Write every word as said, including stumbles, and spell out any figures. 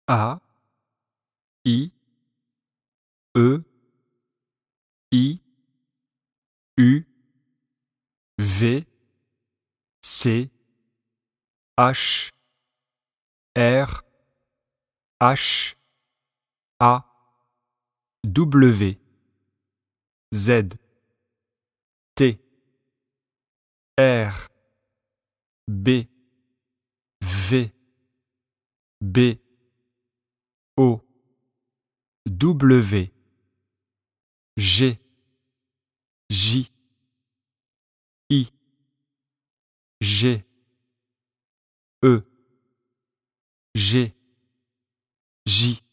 A, I, E, I, U, V, C, H, R, H, A, W, Z, T, R, B, V, B, O, W, G, J, I, G, E, G, J.